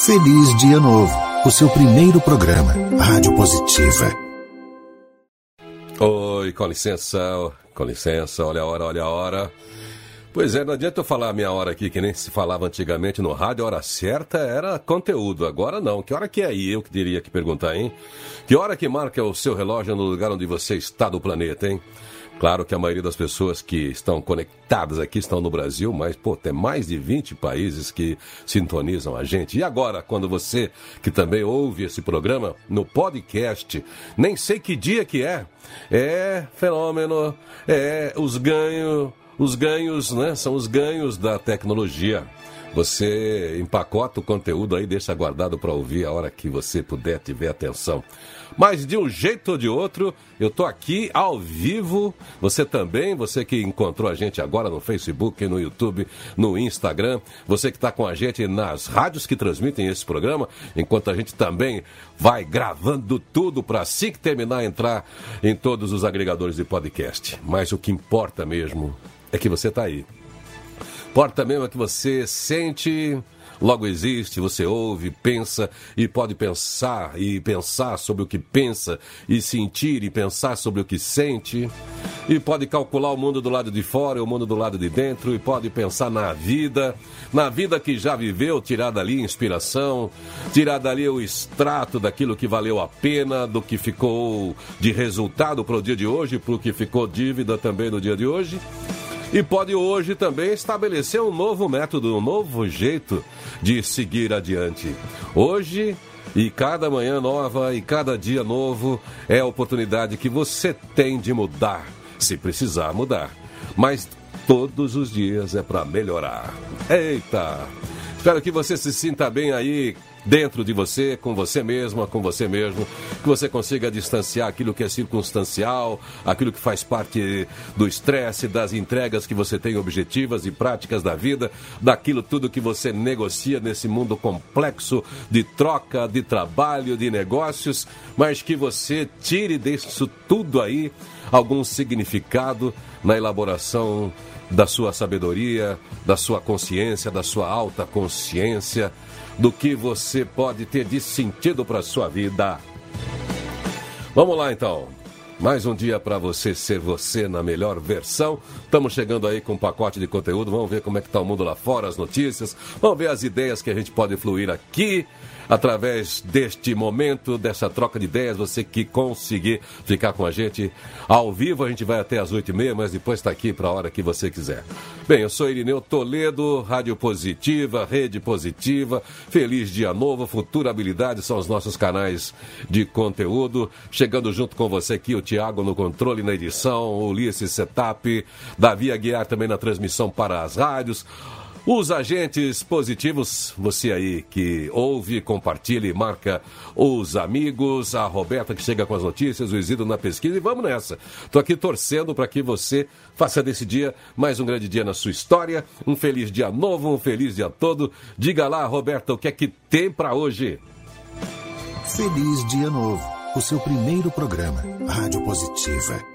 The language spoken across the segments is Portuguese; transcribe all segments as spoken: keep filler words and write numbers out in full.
Feliz Dia Novo, o seu primeiro programa, Rádio Positiva. Oi, com licença, com licença, olha a hora, olha a hora. Pois é, não adianta eu falar a minha hora aqui, que nem se falava antigamente no rádio, a hora certa era conteúdo, agora não. Que hora que é aí? Eu que teria que perguntar, hein? Que hora que marca o seu relógio no lugar onde você está do planeta, hein? Claro que a maioria das pessoas que estão conectadas aqui estão no Brasil, mas, pô, tem mais de vinte países que sintonizam a gente. E agora, quando você, que também ouve esse programa no podcast, nem sei que dia que é, é fenômeno, é os ganhos, os ganhos, né? São os ganhos da tecnologia. Você empacota o conteúdo aí, deixa guardado para ouvir a hora que você puder, tiver atenção. Mas de um jeito ou de outro, eu tô aqui ao vivo. Você também, você que encontrou a gente agora no Facebook, no YouTube, no Instagram. Você que está com a gente nas rádios que transmitem esse programa, enquanto a gente também vai gravando tudo para assim que terminar entrar em todos os agregadores de podcast. Mas o que importa mesmo é que você está aí. Importa mesmo é que você sente, logo existe, você ouve, pensa e pode pensar e pensar sobre o que pensa e sentir e pensar sobre o que sente e pode calcular o mundo do lado de fora e o mundo do lado de dentro e pode pensar na vida, na vida que já viveu, tirar dali inspiração, tirar dali o extrato daquilo que valeu a pena, do que ficou de resultado para o dia de hoje, para o que ficou dívida também no dia de hoje. E pode hoje também estabelecer um novo método, um novo jeito de seguir adiante. Hoje, e cada manhã nova, e cada dia novo, é a oportunidade que você tem de mudar, se precisar mudar. Mas todos os dias é para melhorar. Eita! Espero que você se sinta bem aí, dentro de você, com você mesma, com você mesmo, que você consiga distanciar aquilo que é circunstancial, aquilo que faz parte do estresse, das entregas que você tem objetivas e práticas da vida, daquilo tudo que você negocia nesse mundo complexo de troca, de trabalho, de negócios, mas que você tire disso tudo aí algum significado na elaboração da sua sabedoria, da sua consciência, da sua alta consciência, do que você pode ter de sentido para a sua vida. Vamos lá, então. Mais um dia para você ser você na melhor versão. Estamos chegando aí com um pacote de conteúdo. Vamos ver como é que está o mundo lá fora, as notícias. Vamos ver as ideias que a gente pode fluir aqui, através deste momento, dessa troca de ideias. Você que conseguir ficar com a gente ao vivo, a gente vai até as oito e meia, mas depois está aqui para a hora que você quiser. Bem, eu sou Irineu Toledo, Rádio Positiva, Rede Positiva, Feliz Dia Novo, Futurabilidade são os nossos canais de conteúdo. Chegando junto com você aqui, o Tiago no controle, na edição, o Ulisses Setup, Davi Aguiar também na transmissão para as rádios. Os agentes positivos, você aí que ouve, compartilha e marca os amigos, a Roberta que chega com as notícias, o Isidro na pesquisa e vamos nessa. Estou aqui torcendo para que você faça desse dia mais um grande dia na sua história, um feliz dia novo, um feliz dia todo. Diga lá, Roberta, o que é que tem para hoje? Feliz Dia Novo, o seu primeiro programa, Rádio Positiva.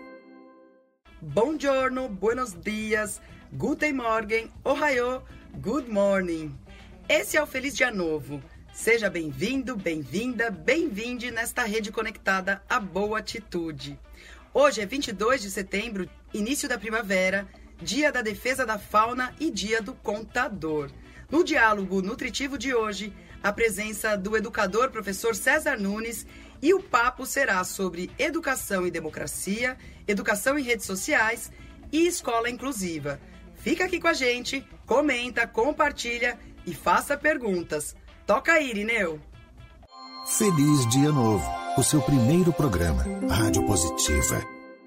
Buongiorno, buenos dias, guten morgen, ohayo, good morning. Esse é o Feliz Dia Novo. Seja bem-vindo, bem-vinda, bem-vinde nesta rede conectada à boa atitude. Hoje é vinte e dois de setembro, início da primavera, dia da defesa da fauna e dia do contador. No diálogo nutritivo de hoje, a presença do educador professor César Nunes e o papo será sobre educação e democracia, educação em redes sociais e escola inclusiva. Fica aqui com a gente, comenta, compartilha e faça perguntas. Toca aí, Irineu! Feliz Dia Novo, o seu primeiro programa, Rádio Positiva.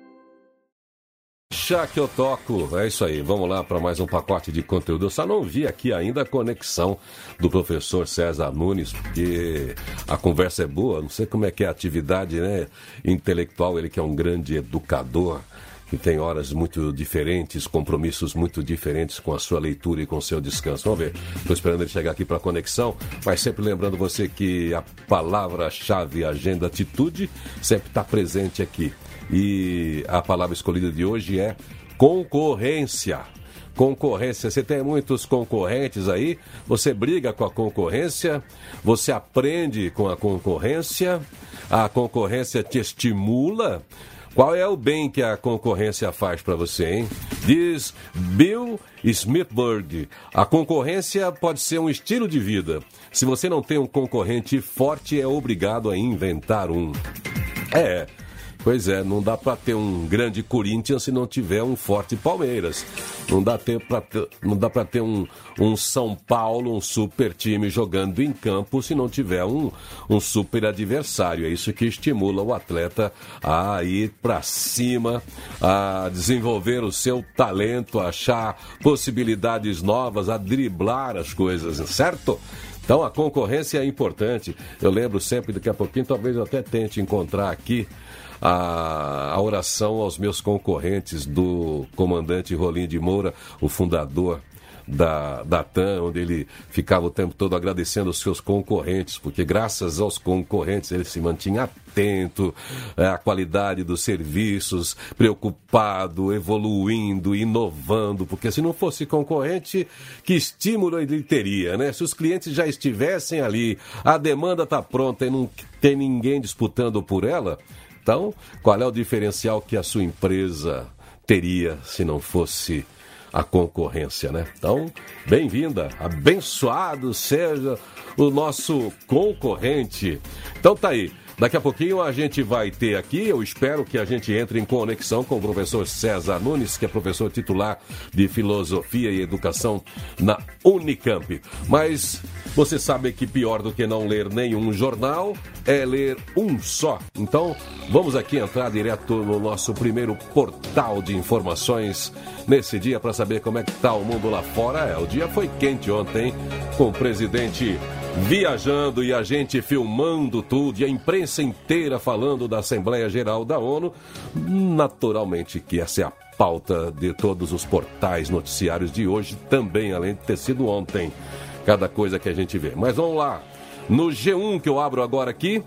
Já que eu toco, é isso aí, vamos lá para mais um pacote de conteúdo. Eu só não vi aqui ainda a conexão do professor César Nunes, porque a conversa é boa, não sei como é que é a atividade, né, intelectual, ele que é um grande educador, que tem horas muito diferentes, compromissos muito diferentes com a sua leitura e com o seu descanso. Vamos ver, estou esperando ele chegar aqui para a conexão, mas sempre lembrando você que a palavra-chave, agenda, atitude, sempre está presente aqui. E a palavra escolhida de hoje é concorrência. Concorrência, você tem muitos concorrentes aí, você briga com a concorrência, você aprende com a concorrência, a concorrência te estimula. Qual é o bem que a concorrência faz para você, hein? Diz Bill Smithberg, a concorrência pode ser um estilo de vida. Se você não tem um concorrente forte, é obrigado a inventar um. É... Pois é, não dá para ter um grande Corinthians se não tiver um forte Palmeiras. Não dá, ter pra ter, não dá para ter um, um São Paulo, um super time jogando em campo se não tiver um, um super adversário. É isso que estimula o atleta a ir para cima, a desenvolver o seu talento, a achar possibilidades novas, a driblar as coisas, certo? Então a concorrência é importante. Eu lembro sempre, daqui a pouquinho, talvez eu até tente encontrar aqui A, a oração aos meus concorrentes do comandante Rolim de Moura, o fundador da, da T A M, onde ele ficava o tempo todo agradecendo os seus concorrentes, porque graças aos concorrentes ele se mantinha atento à qualidade dos serviços, preocupado, evoluindo, inovando, porque se não fosse concorrente, que estímulo ele teria, né? Se os clientes já estivessem ali, a demanda está pronta e não tem ninguém disputando por ela. Então, qual é o diferencial que a sua empresa teria se não fosse a concorrência, né? Então, bem-vinda, abençoado seja o nosso concorrente. Então tá aí. Daqui a pouquinho a gente vai ter aqui, eu espero que a gente entre em conexão com o professor César Nunes, que é professor titular de Filosofia e Educação na Unicamp. Mas você sabe que pior do que não ler nenhum jornal é ler um só. Então, vamos aqui entrar direto no nosso primeiro portal de informações nesse dia para saber como é que está o mundo lá fora. É, o dia foi quente ontem, com o presidente viajando e a gente filmando tudo, e a imprensa inteira falando da Assembleia Geral da ONU. Naturalmente que essa é a pauta de todos os portais noticiários de hoje também, além de ter sido ontem, cada coisa que a gente vê. Mas vamos lá, no G um que eu abro agora aqui,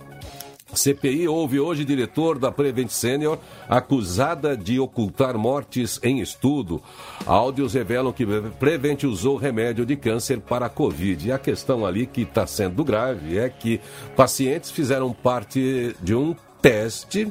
C P I houve hoje diretor da Prevent Senior acusada de ocultar mortes em estudo. Áudios revelam que Prevent usou remédio de câncer para a Covid. E a questão ali que está sendo grave é que pacientes fizeram parte de um teste,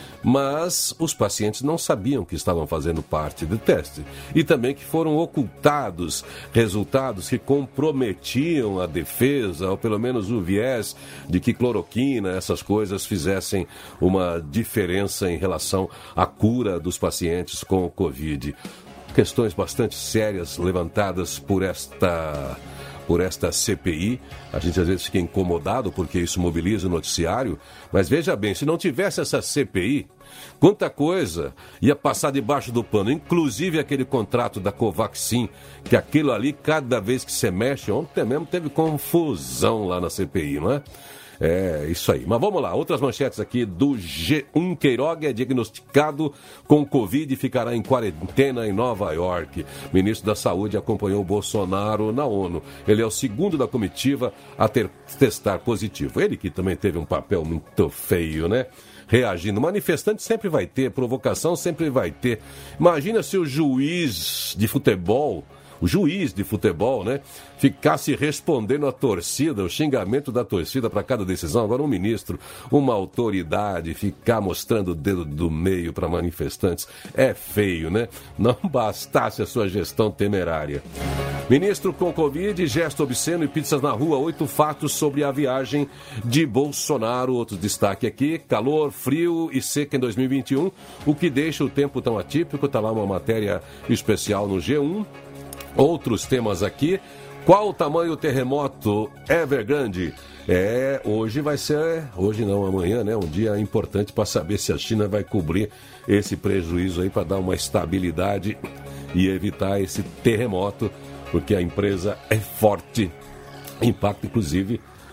mas os pacientes não sabiam que estavam fazendo parte do teste. E também que foram ocultados resultados que comprometiam a defesa, ou pelo menos o viés de que cloroquina, essas coisas fizessem uma diferença em relação à cura dos pacientes com o Covid. Questões bastante sérias levantadas por esta... por esta C P I. A gente às vezes fica incomodado porque isso mobiliza o noticiário, mas veja bem, se não tivesse essa C P I, quanta coisa ia passar debaixo do pano, inclusive aquele contrato da Covaxin, que aquilo ali, cada vez que você mexe, ontem mesmo teve confusão lá na C P I, não é? É, isso aí. Mas vamos lá, outras manchetes aqui do G um. Queiroga é diagnosticado com Covid e ficará em quarentena em Nova York. O ministro da Saúde acompanhou Bolsonaro na ONU. Ele é o segundo da comitiva a ter, testar positivo. Ele que também teve um papel muito feio, né? Reagindo. Manifestante sempre vai ter, provocação sempre vai ter. Imagina se o juiz de futebol... o juiz de futebol, né, ficasse respondendo à torcida, o xingamento da torcida para cada decisão. Agora um ministro, uma autoridade, ficar mostrando o dedo do meio para manifestantes é feio, né? Não bastasse a sua gestão temerária. Ministro com Covid, gesto obsceno e pizzas na rua, oito fatos sobre a viagem de Bolsonaro. Outro destaque aqui, calor, frio e seca em dois mil e vinte e um, o que deixa o tempo tão atípico. Está lá uma matéria especial no G um. Outros temas aqui. Qual o tamanho do terremoto Evergrande? É, hoje vai ser, hoje não, amanhã, né? Um dia importante para saber se a China vai cobrir esse prejuízo aí para dar uma estabilidade e evitar esse terremoto, porque a empresa é forte, impacta inclusive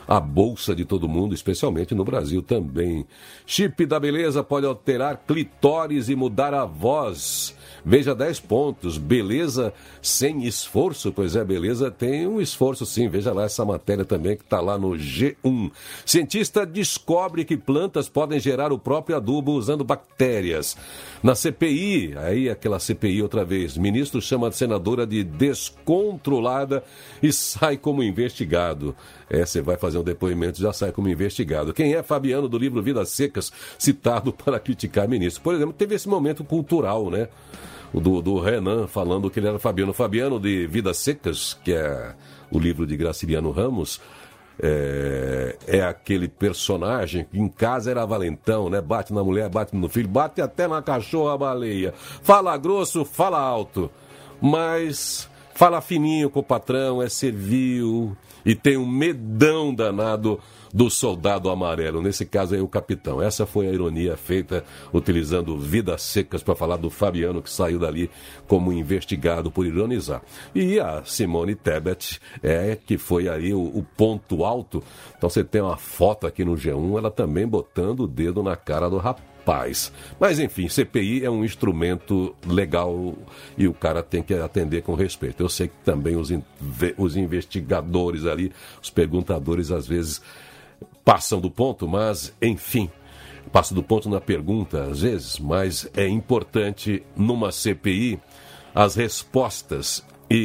a bolsa de todo mundo, especialmente no Brasil também. Chip da beleza pode alterar clitóris e mudar a voz. Veja dez pontos, beleza sem esforço, pois é, beleza tem um esforço sim, veja lá essa matéria também que está lá no G um. Cientista descobre que plantas podem gerar o próprio adubo usando bactérias. Na C P I, aí aquela C P I outra vez, ministro chama a senadora de descontrolada e sai como investigado. É, você vai fazer um depoimento e já sai como investigado. Quem é Fabiano do livro Vidas Secas, citado para criticar ministro? Por exemplo, teve esse momento cultural, né? Do, do Renan falando que ele era Fabiano. Fabiano de Vidas Secas, que é o livro de Graciliano Ramos, é, é aquele personagem que em casa era valentão, né? Bate na mulher, bate no filho, bate até na cachorra-baleia. Fala grosso, fala alto, mas fala fininho com o patrão, é servil e tem um medão danado do soldado amarelo, nesse caso aí o capitão. Essa foi a ironia feita utilizando Vidas Secas para falar do Fabiano que saiu dali como investigado por ironizar. E a Simone Tebet é que foi aí o, o ponto alto. Então você tem uma foto aqui no G um, ela também botando o dedo na cara do rapaz. Mas enfim, C P I é um instrumento legal e o cara tem que atender com respeito. Eu sei que também os, os investigadores ali, os perguntadores às vezes passam do ponto, mas, enfim, passam do ponto na pergunta, às vezes, mas é importante numa C P I as respostas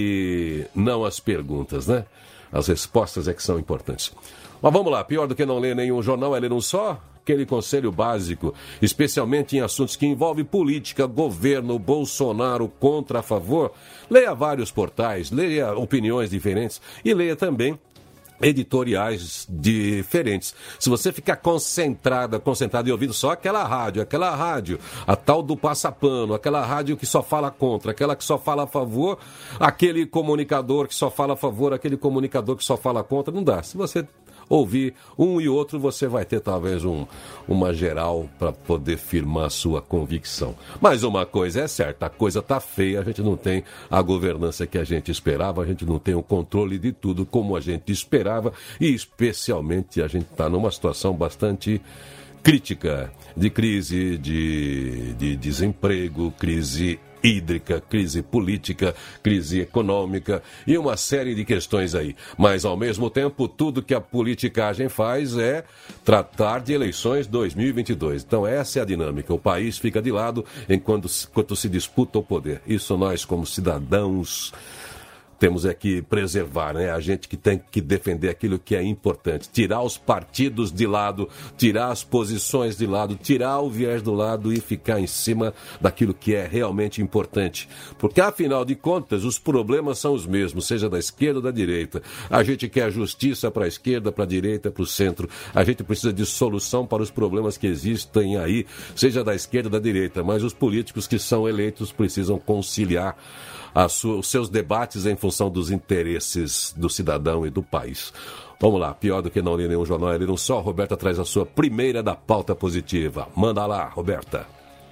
e não as perguntas, né? As respostas é que são importantes. Mas vamos lá, pior do que não ler nenhum jornal é ler um só? Aquele conselho básico, especialmente em assuntos que envolvem política, governo, Bolsonaro, contra, a favor. Leia vários portais, leia opiniões diferentes e leia também editoriais diferentes. Se você ficar concentrada, concentrado e ouvindo só aquela rádio, aquela rádio, a tal do passapano, aquela rádio que só fala contra, aquela que só fala a favor, aquele comunicador que só fala a favor, aquele comunicador que só fala contra, não dá. Se você ouvir um e outro, você vai ter talvez um, uma geral para poder firmar a sua convicção. Mas uma coisa é certa, a coisa tá feia, a gente não tem a governança que a gente esperava, a gente não tem o controle de tudo como a gente esperava e especialmente a gente está numa situação bastante crítica, de crise, de, de desemprego, crise hídrica, crise política, crise econômica e uma série de questões aí. Mas, ao mesmo tempo, tudo que a politicagem faz é tratar de eleições dois mil e vinte e dois. Então, essa é a dinâmica. O país fica de lado enquanto, enquanto se disputa o poder. Isso nós, como cidadãos, temos é que preservar, né? A gente que tem que defender aquilo que é importante. Tirar os partidos de lado, tirar as posições de lado, tirar o viés do lado e ficar em cima daquilo que é realmente importante. Porque, afinal de contas, os problemas são os mesmos, seja da esquerda ou da direita. A gente quer justiça para a esquerda, para a direita, para o centro. A gente precisa de solução para os problemas que existem aí, seja da esquerda ou da direita. Mas os políticos que são eleitos precisam conciliar A sua, os seus debates em função dos interesses do cidadão e do país. Vamos lá, pior do que não ler nenhum jornal é ler um só. Roberta traz a sua primeira da pauta positiva. Manda lá, Roberta.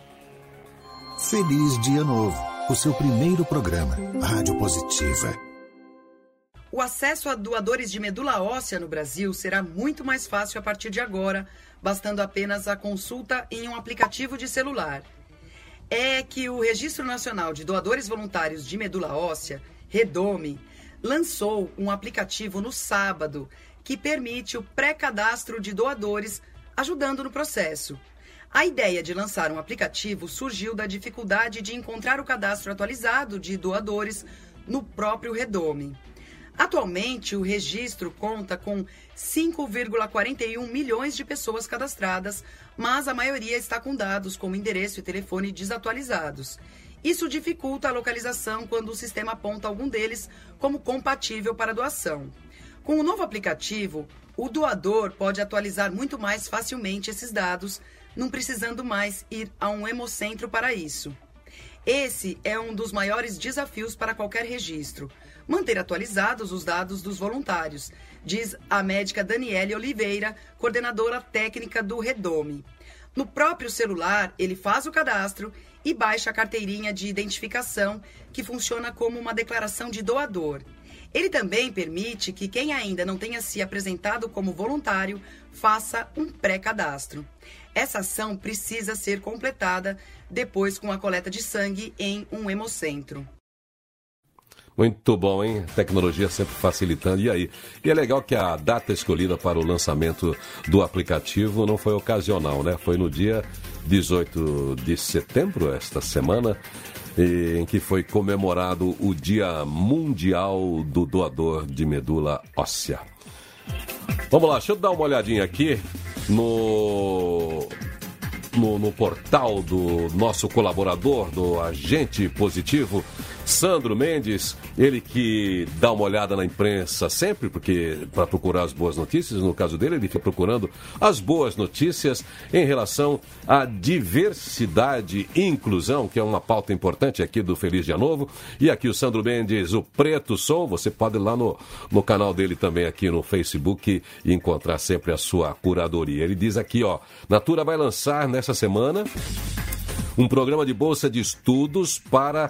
Feliz Dia Novo, o seu primeiro programa, Rádio Positiva. O acesso a doadores de medula óssea no Brasil será muito mais fácil a partir de agora, bastando apenas a consulta em um aplicativo de celular. É que o Registro Nacional de Doadores Voluntários de Medula Óssea, REDOME, lançou um aplicativo no sábado que permite o pré-cadastro de doadores, ajudando no processo. A ideia de lançar um aplicativo surgiu da dificuldade de encontrar o cadastro atualizado de doadores no próprio REDOME. Atualmente, o registro conta com cinco vírgula quarenta e um milhões de pessoas cadastradas, mas a maioria está com dados como endereço e telefone desatualizados. Isso dificulta a localização quando o sistema aponta algum deles como compatível para doação. Com o novo aplicativo, o doador pode atualizar muito mais facilmente esses dados, não precisando mais ir a um hemocentro para isso. Esse é um dos maiores desafios para qualquer registro, manter atualizados os dados dos voluntários, diz a médica Daniele Oliveira, coordenadora técnica do REDOME. No próprio celular, ele faz o cadastro e baixa a carteirinha de identificação, que funciona como uma declaração de doador. Ele também permite que quem ainda não tenha se apresentado como voluntário faça um pré-cadastro. Essa ação precisa ser completada depois com a coleta de sangue em um hemocentro. Muito bom, hein? Tecnologia sempre facilitando. E aí? E é legal que a data escolhida para o lançamento do aplicativo não foi ocasional, né? Foi no dia dezoito de setembro, esta semana, em que foi comemorado o Dia Mundial do Doador de Medula Óssea. Vamos lá, deixa eu dar uma olhadinha aqui no... No, no portal do nosso colaborador, do Agente Positivo, Sandro Mendes, ele que dá uma olhada na imprensa sempre, porque para procurar as boas notícias, no caso dele, ele fica procurando as boas notícias em relação à diversidade e inclusão, que é uma pauta importante aqui do Feliz Dia Novo. E aqui o Sandro Mendes, o Preto Som, você pode ir lá no, no canal dele também aqui no Facebook e encontrar sempre a sua curadoria. Ele diz aqui, ó, Natura vai lançar nessa semana um programa de bolsa de estudos para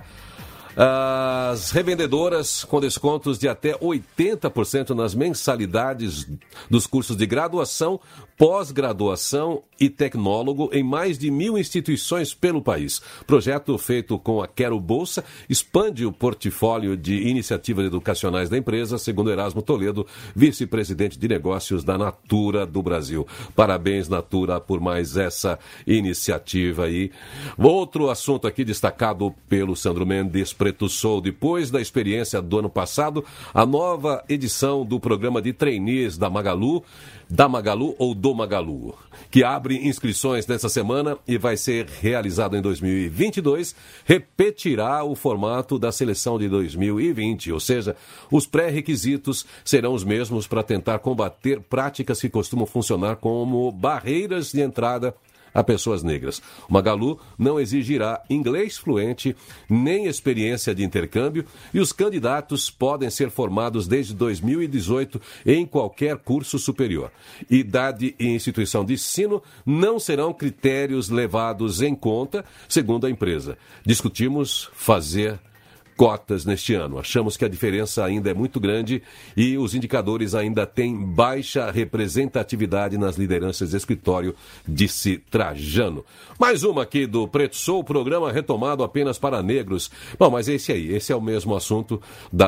as revendedoras com descontos de até oitenta por cento nas mensalidades dos cursos de graduação, pós-graduação e tecnólogo em mais de mil instituições pelo país. Projeto feito com a Quero Bolsa expande o portfólio de iniciativas educacionais da empresa, segundo Erasmo Toledo, vice-presidente de negócios da Natura do Brasil. Parabéns, Natura, por mais essa iniciativa aí. Outro assunto aqui destacado pelo Sandro Mendes, Preto Sou, depois da experiência do ano passado, a nova edição do programa de trainees da Magalu, da Magalu ou do Magalu, que abre inscrições nessa semana e vai ser realizado em dois mil e vinte e dois, repetirá o formato da seleção de dois mil e vinte, ou seja, os pré-requisitos serão os mesmos para tentar combater práticas que costumam funcionar como barreiras de entrada a pessoas negras. O Magalu não exigirá inglês fluente nem experiência de intercâmbio e os candidatos podem ser formados desde dois mil e dezoito em qualquer curso superior. Idade e instituição de ensino não serão critérios levados em conta, segundo a empresa. Discutimos fazer cotas neste ano. Achamos que a diferença ainda é muito grande e os indicadores ainda têm baixa representatividade nas lideranças de escritório, disse Trajano. Mais uma aqui do Preto Sou, programa retomado apenas para negros. Bom, mas esse aí, esse é o mesmo assunto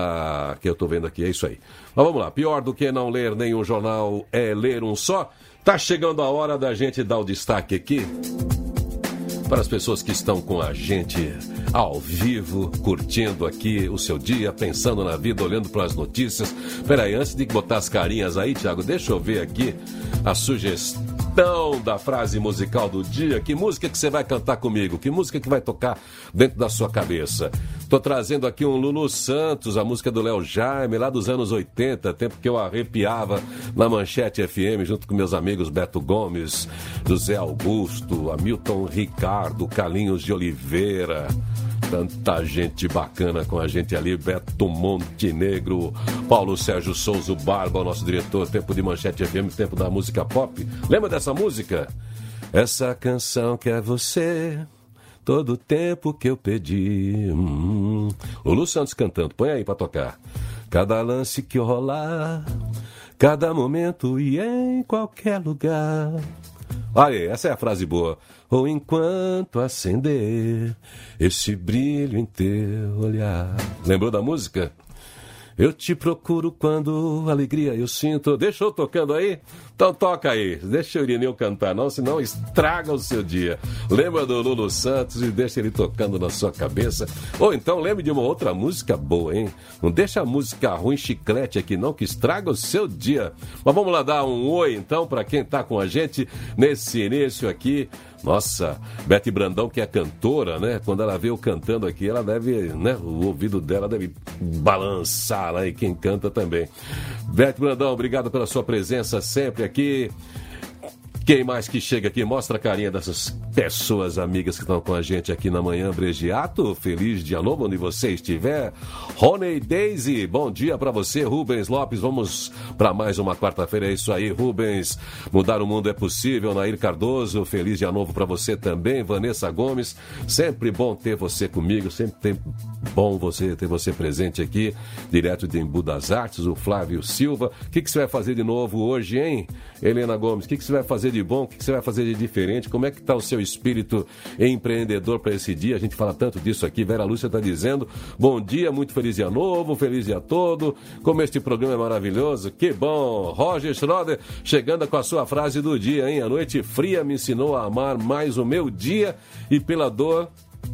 da que eu estou vendo aqui, é isso aí. Mas vamos lá, pior do que não ler nenhum jornal é ler um só. Tá chegando a hora da gente dar o destaque aqui para as pessoas que estão com a gente ao vivo, curtindo aqui o seu dia, pensando na vida, olhando para as notícias. Peraí, antes de botar as carinhas aí, Thiago, deixa eu ver aqui a sugestão da frase musical do dia. Que música que você vai cantar comigo? Que música que vai tocar dentro da sua cabeça? Tô trazendo aqui um Lulu Santos, a música do Léo Jaime, lá dos anos oitenta, tempo que eu arrepiava na Manchete F M, junto com meus amigos Beto Gomes, José Augusto, Hamilton Ricardo, Carlinhos de Oliveira. Tanta gente bacana com a gente ali, Beto Montenegro, Paulo Sérgio Souza Barba, o nosso diretor, tempo de Manchete F M, tempo da música pop. Lembra dessa música? Essa canção que é você, todo o tempo que eu pedi. Hum. O Lu Santos cantando, põe aí pra tocar. Cada lance que rolar, cada momento e em qualquer lugar. Aí, essa é a frase boa. Ou enquanto acender esse brilho em teu olhar. Lembrou da música? Eu te procuro quando alegria eu sinto. Deixa eu tocando aí? Então toca aí. Deixa o Irineu cantar, não, senão estraga o seu dia. Lembra do Lulu Santos e deixa ele tocando na sua cabeça. Ou então lembre de uma outra música boa, hein? Não deixa a música ruim chiclete aqui não, que estraga o seu dia. Mas vamos lá dar um oi então para quem tá com a gente nesse início aqui. Nossa, Bete Brandão, que é cantora, né? Quando ela vê eu cantando aqui, ela deve, né? O ouvido dela deve balançar lá, e quem canta também. Bete Brandão, obrigado pela sua presença sempre aqui. Quem mais que chega aqui? Mostra a carinha dessas pessoas amigas que estão com a gente aqui na manhã. Bregiato, feliz dia novo onde você estiver. Rony Daisy, bom dia pra você. Rubens Lopes, vamos pra mais uma quarta-feira. É isso aí, Rubens. Mudar o mundo é possível. Nair Cardoso, feliz dia novo pra você também. Vanessa Gomes, sempre bom ter você comigo. Sempre bom você ter você presente aqui, direto de Embu das Artes. O Flávio Silva. O que, que você vai fazer de novo hoje, hein? Helena Gomes, o que, que você vai fazer de bom? O que, que você vai fazer de diferente? Como é que está o seu espírito empreendedor para esse dia? A gente fala tanto disso aqui. Vera Lúcia está dizendo, bom dia, muito feliz dia novo, feliz dia todo. Como este programa é maravilhoso, que bom. Roger Schroeder chegando com a sua frase do dia, hein? A noite fria me ensinou a amar mais o meu dia e pela dor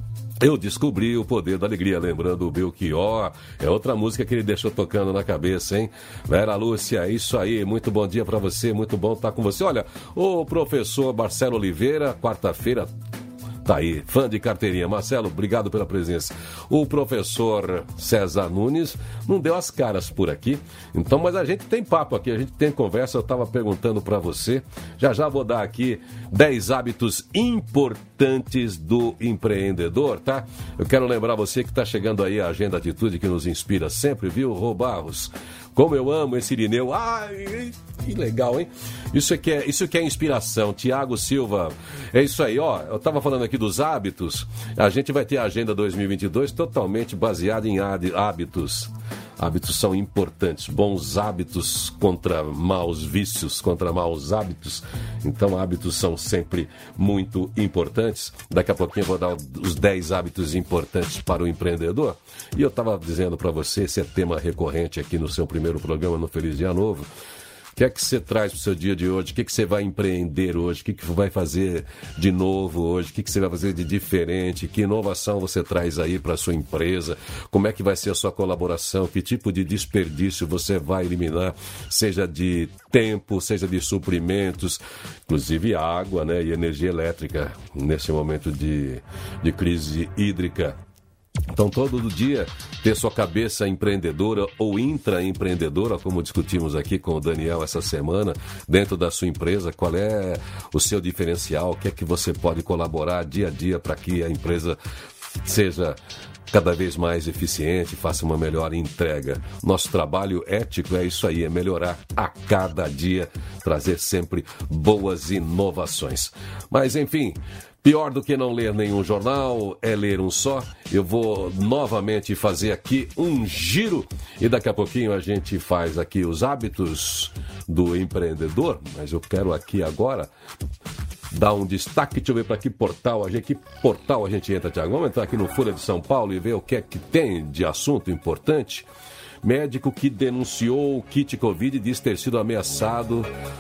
eu descobri o poder da alegria, lembrando o Belchior, é outra música que ele deixou tocando na cabeça, hein? Vera Lúcia, isso aí, muito bom dia pra você, muito bom estar com você. Olha, o professor Marcelo Oliveira, quarta-feira, tá aí, fã de carteirinha. Marcelo, obrigado pela presença. O professor César Nunes não deu as caras por aqui, então, mas a gente tem papo aqui, a gente tem conversa. Eu estava perguntando para você, já já vou dar aqui dez hábitos importantes do empreendedor, tá? Eu quero lembrar você que está chegando aí a Agenda Atitude, que nos inspira sempre, viu, Rô Barros? Como eu amo esse Irineu. Ai, que legal, hein? Isso aqui é, isso aqui é inspiração. Tiago Silva. É isso aí, ó. Eu estava falando aqui dos hábitos. A gente vai ter a Agenda dois mil e vinte e dois totalmente baseada em hábitos. Hábitos são importantes. Bons hábitos contra maus vícios, contra maus hábitos. Então, hábitos são sempre muito importantes. Daqui a pouquinho eu vou dar os dez hábitos importantes para o empreendedor. E eu estava dizendo para você, esse é tema recorrente aqui no seu primeiro programa no Feliz Dia Novo. O que é que você traz para o seu dia de hoje? O que é que você vai empreender hoje? O que, que vai fazer de novo hoje? O que, que você vai fazer de diferente? Que inovação você traz aí para a sua empresa? Como é que vai ser a sua colaboração? Que tipo de desperdício você vai eliminar? Seja de tempo, seja de suprimentos, inclusive água, né, e energia elétrica nesse momento de, de crise hídrica. Então, todo dia, ter sua cabeça empreendedora ou intraempreendedora, como discutimos aqui com o Daniel essa semana, dentro da sua empresa, qual é o seu diferencial, o que é que você pode colaborar dia a dia para que a empresa seja cada vez mais eficiente, faça uma melhor entrega. Nosso trabalho ético é isso aí, é melhorar a cada dia, trazer sempre boas inovações. Mas, enfim... Pior do que não ler nenhum jornal é ler um só. Eu vou novamente fazer aqui um giro e daqui a pouquinho a gente faz aqui os hábitos do empreendedor. Mas eu quero aqui agora dar um destaque. Deixa eu ver para que portal a gente, que portal a gente entra, Tiago. Vamos entrar aqui no Folha de São Paulo e ver o que é que tem de assunto importante. Médico que denunciou o kit Covid diz ter sido ameaçado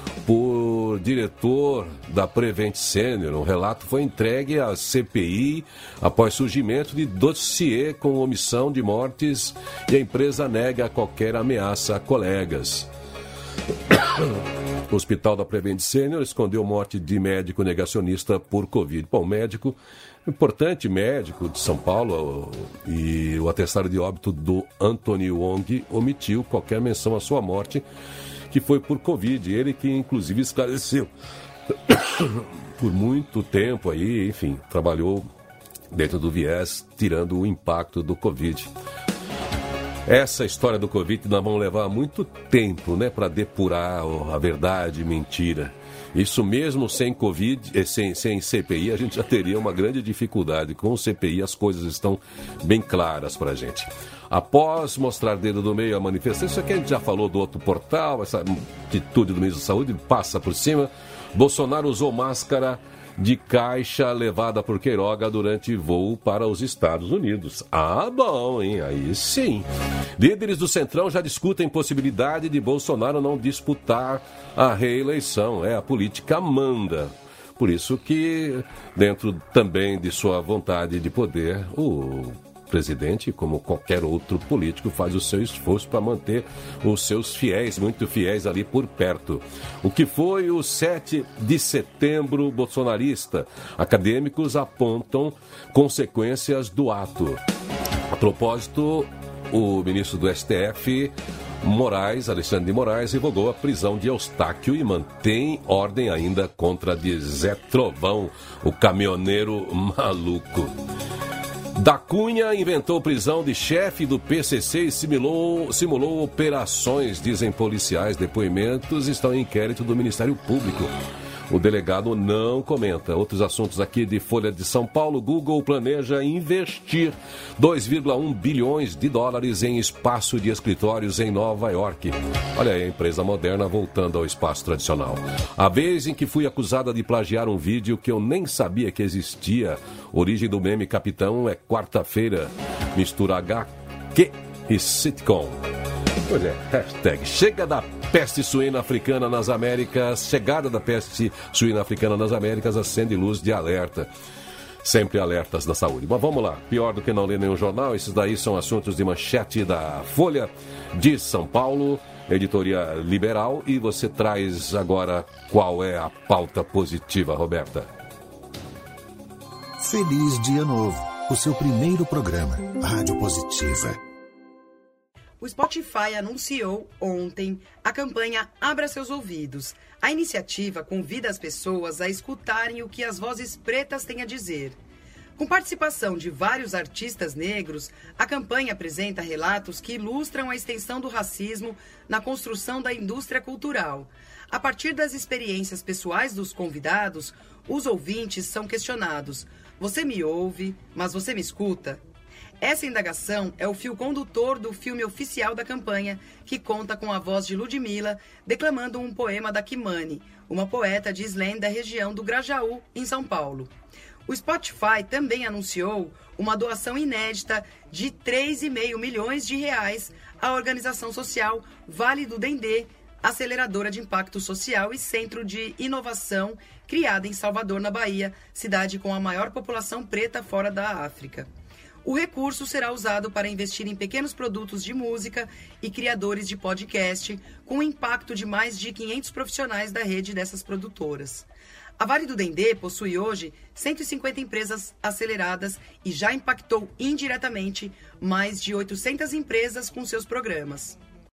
por diretor da Prevent Senior. Um relato foi entregue à C P I após surgimento de dossiê com omissão de mortes e a empresa nega qualquer ameaça a colegas. O Hospital da Prevent Senior escondeu morte de médico negacionista por Covid. Bom, médico, importante médico de São Paulo, e o atestado de óbito do Anthony Wong omitiu qualquer menção à sua morte, que foi por Covid. Ele que inclusive esclareceu por muito tempo aí, enfim, trabalhou dentro do viés, tirando o impacto do Covid. Essa história do Covid nós vamos levar muito tempo, né, para depurar a verdade e mentira. Isso mesmo sem Covid, sem, sem C P I, a gente já teria uma grande dificuldade. Com o C P I as coisas estão bem claras para a gente. Após mostrar dedo no meio a manifestação, isso aqui a gente já falou do outro portal, essa atitude do ministro da Saúde passa por cima. Bolsonaro usou máscara de caixa levada por Queiroga durante voo para os Estados Unidos. Ah, bom, hein? Aí sim. Líderes do Centrão já discutem possibilidade de Bolsonaro não disputar a reeleição. É, a política manda. Por isso que, dentro também de sua vontade de poder, o presidente, como qualquer outro político, faz o seu esforço para manter os seus fiéis, muito fiéis ali por perto. O que foi o sete de setembro bolsonarista? Acadêmicos apontam consequências do ato. A propósito, o ministro do S T F, Moraes, Alexandre de Moraes, revogou a prisão de Eustáquio e mantém ordem ainda contra de Zé Trovão, o caminhoneiro maluco. Da Cunha inventou prisão de chefe do P C C e simulou, simulou operações, dizem policiais. Depoimentos estão em inquérito do Ministério Público. O delegado não comenta. Outros assuntos aqui de Folha de São Paulo. Google planeja investir dois vírgula um bilhões de dólares em espaço de escritórios em Nova York. Olha aí, a empresa moderna voltando ao espaço tradicional. A vez em que fui acusada de plagiar um vídeo que eu nem sabia que existia. Origem do meme Capitão é quarta-feira. Mistura H Q e sitcom. Pois é, hashtag chega da peste suína africana nas Américas. Chegada da peste suína africana nas Américas acende luz de alerta. Sempre alertas da saúde. Mas vamos lá, pior do que não ler nenhum jornal, esses daí são assuntos de manchete da Folha de São Paulo, editoria liberal, e você traz agora qual é a pauta positiva, Roberta. Feliz Dia Novo, o seu primeiro programa, Rádio Positiva. O Spotify anunciou ontem a campanha Abra Seus Ouvidos. A iniciativa convida as pessoas a escutarem o que as vozes pretas têm a dizer. Com participação de vários artistas negros, a campanha apresenta relatos que ilustram a extensão do racismo na construção da indústria cultural. A partir das experiências pessoais dos convidados, os ouvintes são questionados. Você me ouve, mas você me escuta? Essa indagação é o fio condutor do filme oficial da campanha, que conta com a voz de Ludmilla declamando um poema da Kimani, uma poeta de slam da região do Grajaú, em São Paulo. O Spotify também anunciou uma doação inédita de três vírgula cinco milhões de reais à organização social Vale do Dendê, aceleradora de impacto social e centro de inovação criada em Salvador, na Bahia, cidade com a maior população preta fora da África. O recurso será usado para investir em pequenos produtos de música e criadores de podcast, com o impacto de mais de quinhentos profissionais da rede dessas produtoras. A Vale do Dendê possui hoje cento e cinquenta empresas aceleradas e já impactou indiretamente mais de oitocentas empresas com seus programas.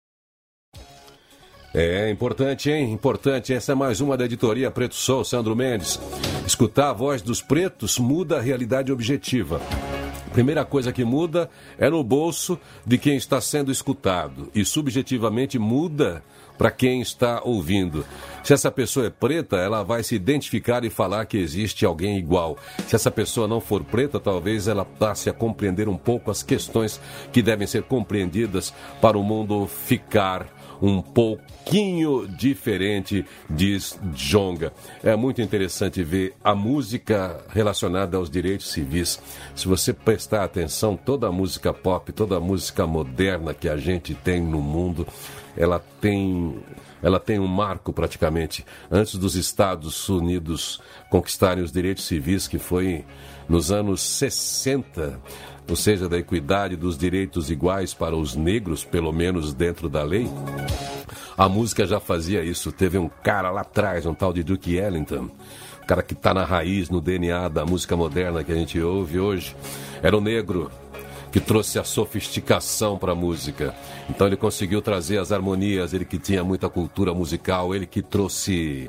É importante, hein? Importante. Essa é mais uma da editoria Preto Sol, Sandro Mendes. Escutar a voz dos pretos muda a realidade objetiva. Primeira coisa que muda é no bolso de quem está sendo escutado e subjetivamente muda para quem está ouvindo. Se essa pessoa é preta, ela vai se identificar e falar que existe alguém igual. Se essa pessoa não for preta, talvez ela passe a compreender um pouco as questões que devem ser compreendidas para o mundo ficar um pouquinho diferente, diz Djonga. É muito interessante ver a música relacionada aos direitos civis. Se você prestar atenção, toda a música pop, toda a música moderna que a gente tem no mundo, ela tem, ela tem um marco praticamente antes dos Estados Unidos conquistarem os direitos civis, que foi nos anos sessenta, ou seja, da equidade dos direitos iguais para os negros, pelo menos dentro da lei. A música já fazia isso. Teve um cara lá atrás, um tal de Duke Ellington, o cara que está na raiz, no D N A da música moderna que a gente ouve hoje. Era o negro que trouxe a sofisticação para a música. Então ele conseguiu trazer as harmonias, ele que tinha muita cultura musical, ele que trouxe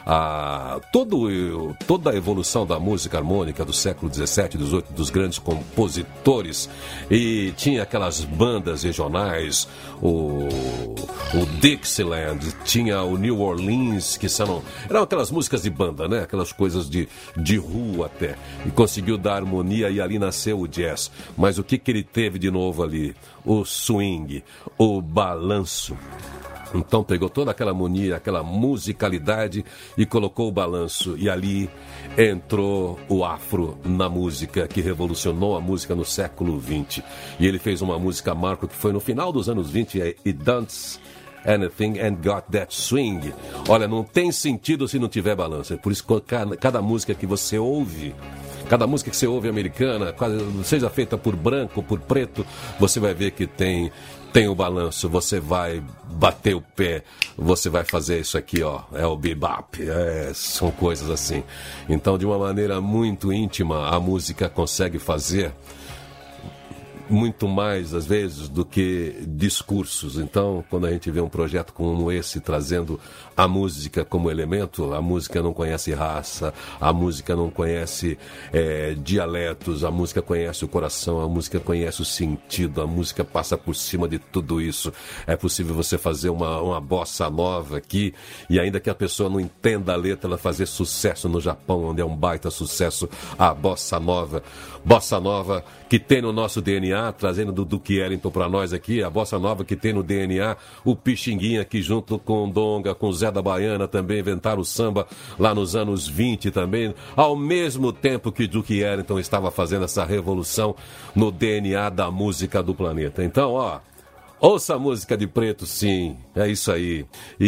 a, todo, toda a evolução da música harmônica do século dezessete, dos, dos grandes compositores, e tinha aquelas bandas regionais, o, o Dixieland, tinha o New Orleans, que são, eram aquelas músicas de banda, né? Aquelas coisas de, de rua até, e conseguiu dar harmonia, e ali nasceu o jazz. Mas o que, que ele teve de novo ali? O swing, o balanço. Então pegou toda aquela harmonia, aquela musicalidade e colocou o balanço. E ali entrou o afro na música, que revolucionou a música no século vinte. E ele fez uma música marco que foi no final dos anos vinte, é It Dance Anything and Got That Swing. Olha, não tem sentido se não tiver balanço. É por isso que cada, cada música que você ouve, cada música que você ouve americana, seja feita por branco ou por preto, você vai ver que tem... Tem o balanço, você vai bater o pé, você vai fazer isso aqui, ó, é o bebop, é, são coisas assim. Então, de uma maneira muito íntima, a música consegue fazer muito mais, às vezes, do que discursos. Então, quando a gente vê um projeto como esse, trazendo a música como elemento, a música não conhece raça, a música não conhece é, dialetos, a música conhece o coração, a música conhece o sentido, a música passa por cima de tudo isso. É possível você fazer uma, uma bossa nova aqui, e ainda que a pessoa não entenda a letra, ela fazer sucesso no Japão, onde é um baita sucesso, a bossa nova. Bossa nova que tem no nosso D N A, trazendo do Duque Ellington para nós aqui, a bossa nova que tem no D N A, o Pixinguinha que junto com o Donga, com o Zé da Baiana também inventaram o samba lá nos anos vinte também, ao mesmo tempo que Duque Ellington estava fazendo essa revolução no D N A da música do planeta. Então, ó, ouça a música de Preto, sim, é isso aí.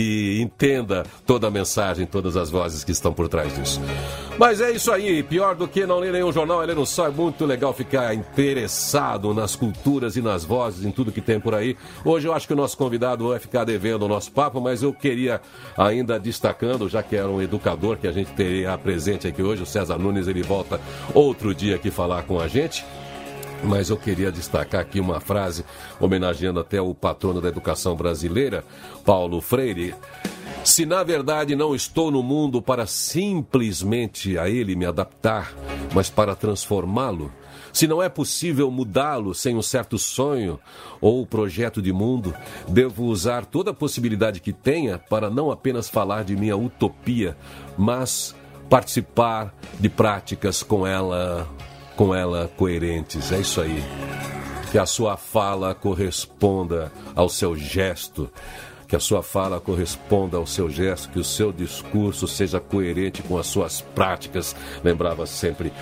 E entenda toda a mensagem, todas as vozes que estão por trás disso. Mas é isso aí, pior do que não ler nenhum jornal, é ler um só. É muito legal ficar interessado nas culturas e nas vozes, em tudo que tem por aí. Hoje eu acho que o nosso convidado vai ficar devendo o nosso papo, mas eu queria ainda destacando, já que era um educador que a gente teria presente aqui hoje, o César Nunes, ele volta outro dia aqui falar com a gente. Mas eu queria destacar aqui uma frase, homenageando até o patrono da educação brasileira, Paulo Freire. Se na verdade não estou no mundo para simplesmente a ele me adaptar, mas para transformá-lo, se não é possível mudá-lo sem um certo sonho ou projeto de mundo, devo usar toda a possibilidade que tenha para não apenas falar de minha utopia, mas participar de práticas com ela com ela coerentes. É isso aí. Que a sua fala corresponda ao seu gesto. Que a sua fala corresponda ao seu gesto. Que o seu discurso seja coerente com as suas práticas. Lembrava sempre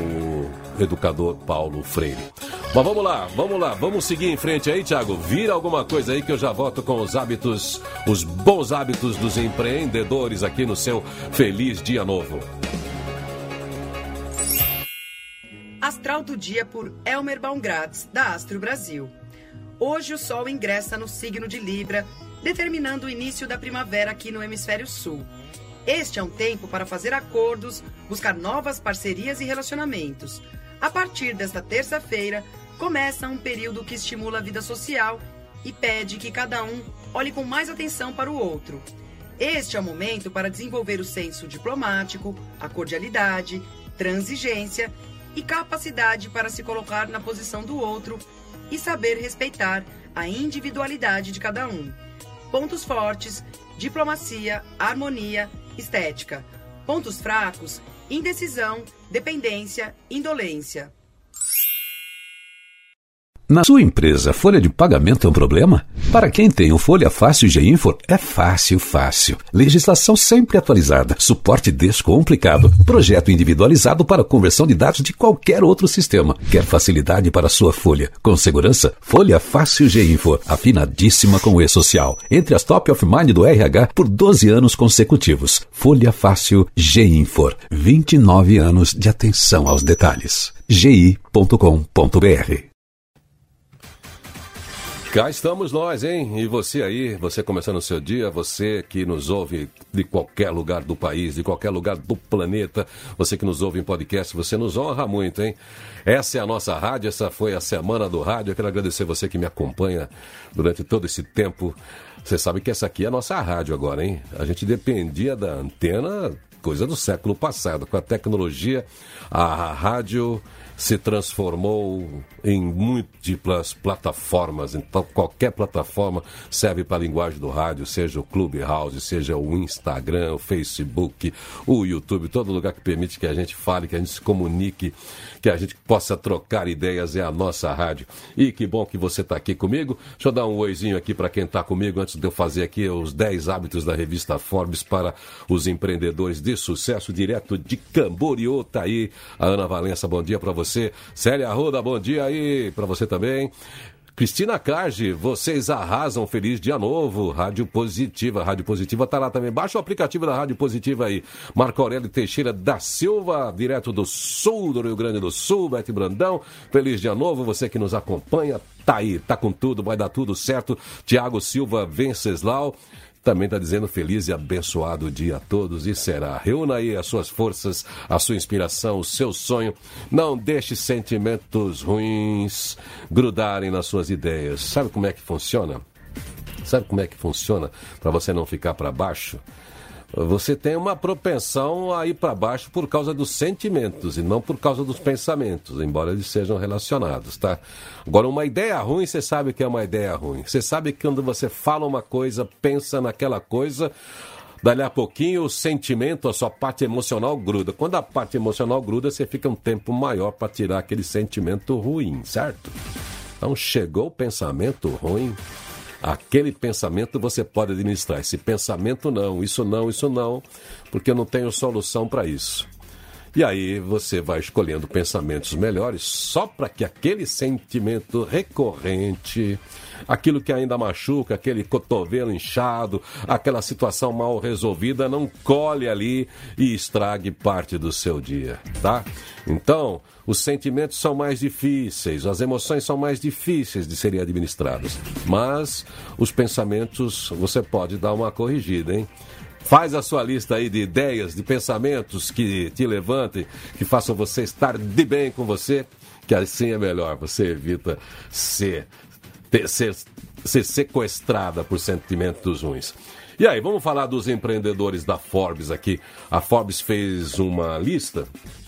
o educador Paulo Freire. Mas vamos lá, vamos lá. Vamos seguir em frente aí, Thiago. Vira alguma coisa aí que eu já volto com os hábitos, os bons hábitos dos empreendedores aqui no seu Feliz Dia Novo. Astral do Dia por Elmer Baumgratz, da Astro Brasil. Hoje o Sol ingressa no signo de Libra, determinando o início da primavera aqui no Hemisfério Sul. Este é um tempo para fazer acordos, buscar novas parcerias e relacionamentos. A partir desta terça-feira, começa um período que estimula a vida social e pede que cada um olhe com mais atenção para o outro. Este é o momento para desenvolver o senso diplomático, a cordialidade, transigência e capacidade para se colocar na posição do outro e saber respeitar a individualidade de cada um. Pontos fortes: diplomacia, harmonia, estética. Pontos fracos: indecisão, dependência, indolência. Na sua empresa, folha de pagamento é um problema? Para quem tem o Folha Fácil G-Infor, é fácil, fácil. Legislação sempre atualizada, suporte descomplicado, projeto individualizado para conversão de dados de qualquer outro sistema. Quer facilidade para sua folha? Com segurança? Folha Fácil G-Infor, afinadíssima com o E-Social. Entre as top of mind do R H por doze anos consecutivos. Folha Fácil G-Infor, vinte e nove anos de atenção aos detalhes. g i ponto com ponto b r. Cá estamos nós, hein? E você aí, você começando o seu dia, você que nos ouve de qualquer lugar do país, de qualquer lugar do planeta, você que nos ouve em podcast, você nos honra muito, hein? Essa é a nossa rádio, essa foi a Semana do Rádio. Eu quero agradecer você que me acompanha durante todo esse tempo. Você sabe que essa aqui é a nossa rádio agora, hein? A gente dependia da antena, coisa do século passado. Com a tecnologia, a rádio se transformou em múltiplas plataformas. Então, qualquer plataforma serve para a linguagem do rádio, seja o Clubhouse, seja o Instagram, o Facebook, o YouTube, todo lugar que permite que a gente fale, que a gente se comunique, que a gente possa trocar ideias, é a nossa rádio. E que bom que você está aqui comigo. Deixa eu dar um oizinho aqui para quem está comigo, antes de eu fazer aqui os dez hábitos da revista Forbes para os empreendedores de sucesso, direto de Camboriú. Tá aí a Ana Valença, bom dia para você. Célia Arruda, bom dia aí para você também. Cristina Carge, vocês arrasam, feliz dia novo. Rádio Positiva, Rádio Positiva tá lá também. Baixa o aplicativo da Rádio Positiva aí. Marco Aurélio Teixeira da Silva, direto do sul do Rio Grande do Sul. Bete Brandão, feliz dia novo. Você que nos acompanha, tá aí, tá com tudo, vai dar tudo certo. Tiago Silva Venceslau. também está dizendo feliz e abençoado dia a todos e será. Reúna aí as suas forças, a sua inspiração, o seu sonho. Não deixe sentimentos ruins grudarem nas suas ideias. Sabe como é que funciona? Sabe como é que funciona para você não ficar para baixo? Você tem uma propensão a ir para baixo por causa dos sentimentos e não por causa dos pensamentos, embora eles sejam relacionados, tá? Agora, uma ideia ruim, você sabe que é uma ideia ruim. Você sabe que quando você fala uma coisa, pensa naquela coisa, dali a pouquinho o sentimento, a sua parte emocional gruda. Quando a parte emocional gruda, você fica um tempo maior para tirar aquele sentimento ruim, certo? Então, chegou o pensamento ruim... Aquele pensamento você pode administrar. Esse pensamento não, isso não, isso não, porque eu não tenho solução para isso. E aí você vai escolhendo pensamentos melhores só para que aquele sentimento recorrente, aquilo que ainda machuca, aquele cotovelo inchado, aquela situação mal resolvida não colhe ali e estrague parte do seu dia, tá? Então, os sentimentos são mais difíceis, as emoções são mais difíceis de serem administradas, mas os pensamentos você pode dar uma corrigida, hein? Faz a sua lista aí de ideias, de pensamentos que te levantem, que façam você estar de bem com você, que assim é melhor, você evita ser, ter, ser, ser sequestrada por sentimentos ruins. E aí, vamos falar dos empreendedores da Forbes aqui. A Forbes fez uma lista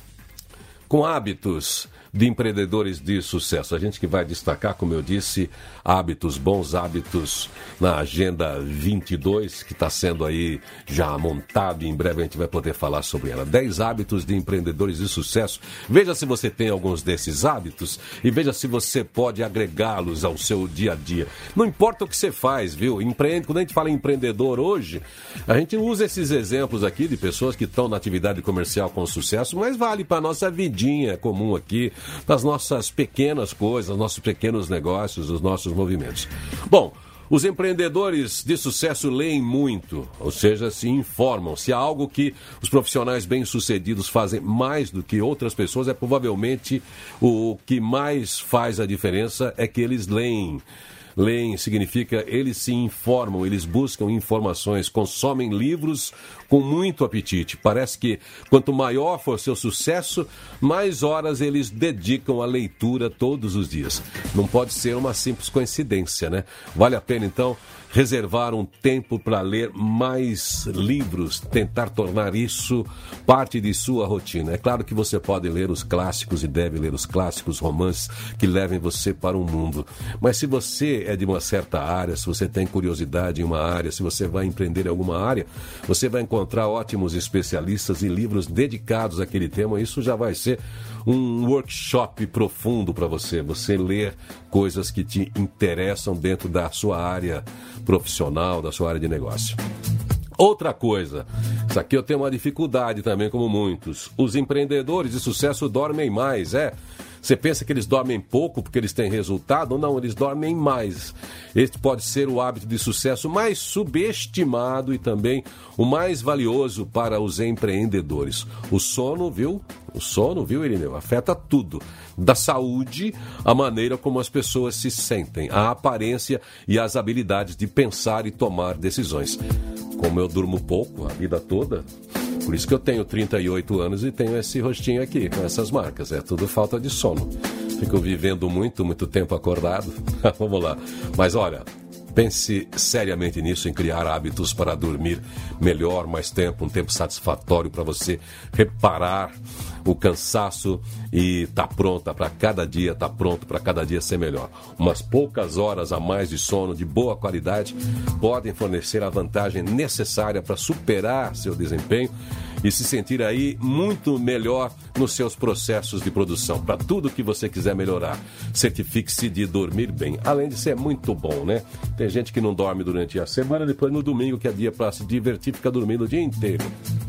com hábitos de empreendedores de sucesso. A gente que vai destacar, como eu disse, hábitos, bons hábitos na Agenda vinte e dois, que está sendo aí já montado e em breve a gente vai poder falar sobre ela. dez hábitos de empreendedores de sucesso. Veja se você tem alguns desses hábitos e veja se você pode agregá-los ao seu dia a dia. Não importa o que você faz, viu? Empreende, quando a gente fala em empreendedor hoje, a gente usa esses exemplos aqui de pessoas que estão na atividade comercial com sucesso, mas vale para a nossa vidinha comum aqui, das nossas pequenas coisas, nossos pequenos negócios, os nossos movimentos. Bom, os empreendedores de sucesso leem muito, ou seja, se informam. Se há algo que os profissionais bem-sucedidos fazem mais do que outras pessoas, é provavelmente o que mais faz a diferença é que eles leem. Leem significa eles se informam, eles buscam informações, consomem livros com muito apetite. Parece que quanto maior for seu sucesso, mais horas eles dedicam à leitura todos os dias. Não pode ser uma simples coincidência, né? Vale a pena, então, reservar um tempo para ler mais livros, tentar tornar isso parte de sua rotina. É claro que você pode ler os clássicos e deve ler os clássicos, romances que levem você para o mundo. Mas se você é de uma certa área, se você tem curiosidade em uma área, se você vai empreender em alguma área, você vai encontrar ótimos especialistas e livros dedicados àquele tema. Isso já vai ser um workshop profundo para você, você ler coisas que te interessam dentro da sua área profissional, da sua área de negócio. Outra coisa, isso aqui eu tenho uma dificuldade também, como muitos. Os empreendedores de sucesso dormem mais, é? Você pensa que eles dormem pouco porque eles têm resultado? Não, eles dormem mais. Este pode ser o hábito de sucesso mais subestimado e também o mais valioso para os empreendedores. O sono, viu? O sono, viu, Irineu? Afeta tudo. Da saúde, a maneira como as pessoas se sentem, a aparência e as habilidades de pensar e tomar decisões. Como eu durmo pouco a vida toda, por isso que eu tenho trinta e oito anos e tenho esse rostinho aqui, com essas marcas. É tudo falta de sono. Fico vivendo muito, muito tempo acordado. Vamos lá. Mas olha, pense seriamente nisso, em criar hábitos para dormir melhor, mais tempo, um tempo satisfatório para você reparar o cansaço e tá pronta para cada dia, tá pronto para cada dia ser melhor. Umas poucas horas a mais de sono de boa qualidade podem fornecer a vantagem necessária para superar seu desempenho e se sentir aí muito melhor nos seus processos de produção. Para tudo que você quiser melhorar, certifique-se de dormir bem. Além de ser muito bom, né? Tem gente que não dorme durante a semana, depois no domingo, que é dia para se divertir, fica dormindo o dia inteiro.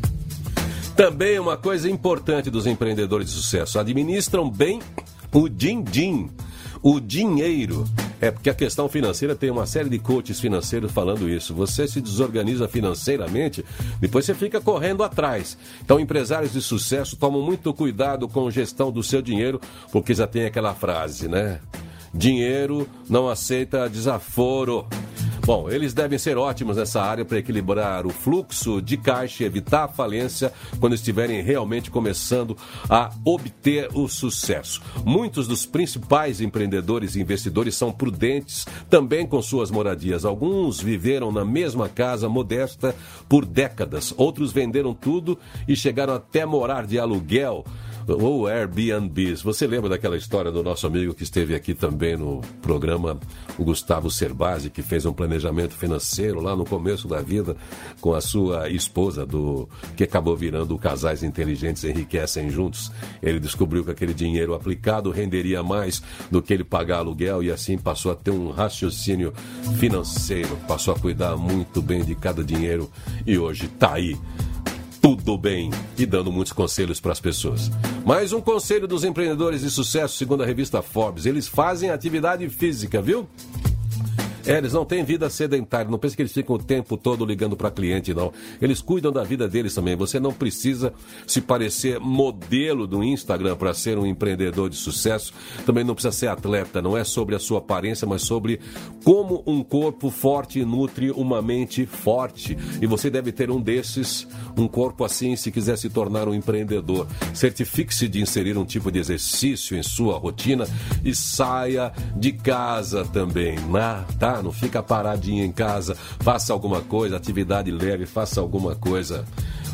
Também uma coisa importante dos empreendedores de sucesso: administram bem o din-din, o dinheiro. É porque a questão financeira, tem uma série de coaches financeiros falando isso. Você se desorganiza financeiramente, depois você fica correndo atrás. Então, empresários de sucesso tomam muito cuidado com a gestão do seu dinheiro, porque já tem aquela frase, né? Dinheiro não aceita desaforo. Bom, eles devem ser ótimos nessa área para equilibrar o fluxo de caixa e evitar a falência quando estiverem realmente começando a obter o sucesso. Muitos dos principais empreendedores e investidores são prudentes também com suas moradias. Alguns viveram na mesma casa modesta por décadas, outros venderam tudo e chegaram até morar de aluguel ou Airbnbs. Você lembra daquela história do nosso amigo que esteve aqui também no programa, o Gustavo Cerbasi, que fez um planejamento financeiro lá no começo da vida com a sua esposa, do que acabou virando o Casais Inteligentes Enriquecem Juntos. Ele descobriu que aquele dinheiro aplicado renderia mais do que ele pagar aluguel e assim passou a ter um raciocínio financeiro, passou a cuidar muito bem de cada dinheiro e hoje está aí tudo bem e dando muitos conselhos para as pessoas. Mais um conselho dos empreendedores de sucesso, segundo a revista Forbes: eles fazem atividade física, viu? É, eles não têm vida sedentária, não pense que eles ficam o tempo todo ligando para cliente, não. Eles cuidam da vida deles também. Você não precisa se parecer modelo do Instagram para ser um empreendedor de sucesso. Também não precisa ser atleta, não é sobre a sua aparência, mas sobre como um corpo forte nutre uma mente forte. E você deve ter um desses, um corpo assim, se quiser se tornar um empreendedor. Certifique-se de inserir um tipo de exercício em sua rotina e saia de casa também, né? Tá? Não fica paradinho em casa, faça alguma coisa, atividade leve, faça alguma coisa.